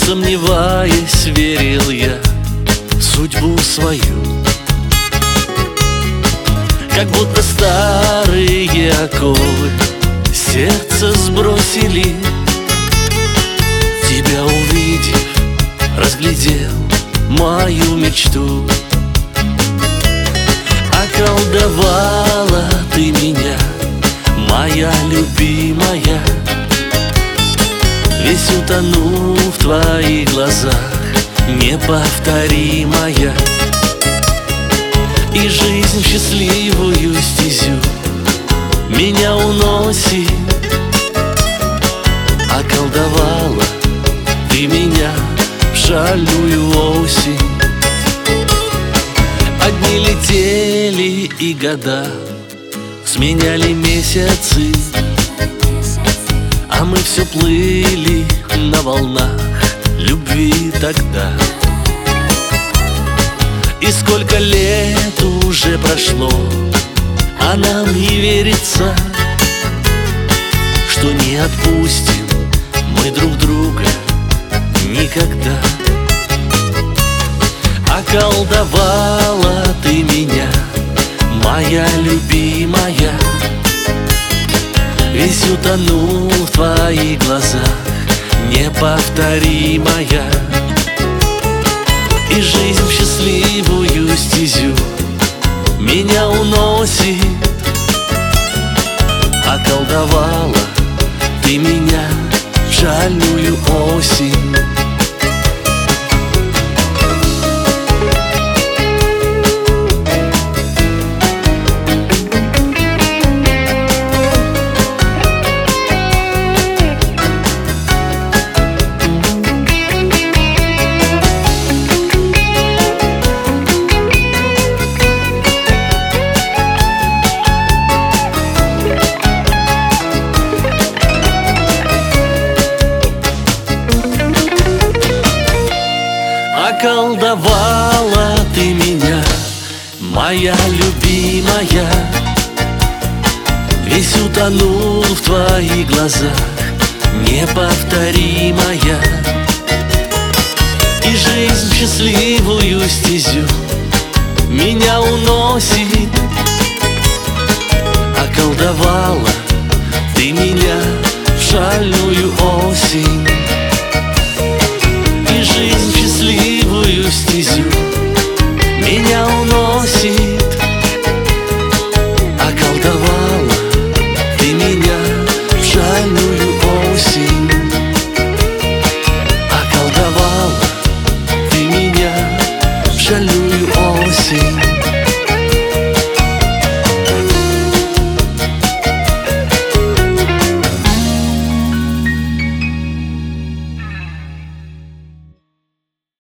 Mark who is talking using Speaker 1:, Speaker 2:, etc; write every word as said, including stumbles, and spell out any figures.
Speaker 1: сомневаясь, верил я в судьбу свою. Как будто старые оковы сердце сбросили. Тебя увидев, разглядел мою мечту. Околдовала ты меня, моя любимая. Весь утону в твоих глазах, неповторимая. И жизнь в счастливую стезю меня уносит. Околдовала ты меня в шальную осень. Одни летели и года сменяли месяцы, а мы все плыли на волнах любви тогда. И сколько лет уже прошло, а нам не верится, что не отпустим мы друг друга никогда. Околдовала ты меня, моя любимая. Весь утонул в твоих глазах, неповторимая. И жизнь в счастливую стезю меня уносит. Околдовала ты меня в шальную осень. Околдовала ты меня, моя любимая. Весь утонул в твоих глазах, неповторимая. И жизнь в счастливую стезю меня уносит. Околдовала ты меня в шальную осень.